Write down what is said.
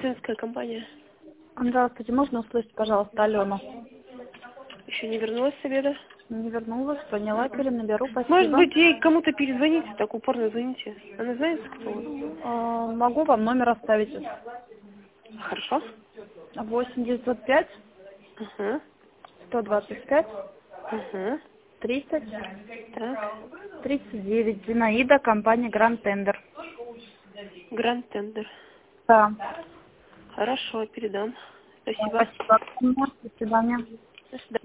медицинская компания. Здравствуйте, можно услышать, пожалуйста, Алену? Еще не вернулась с обеда? Не вернулась, поняла, перенаберу, Может спасибо. быть, ей кому-то перезвоните, так упорно звоните. Она знает, кто вы? Могу вам номер оставить? Хорошо. 8 905 Угу. 125 Угу. 30 Так. 39. Зинаида, компания Гранд Тендер. Гранд Тендер. Да. Хорошо, передам. Спасибо. Спасибо. До свидания. До свидания.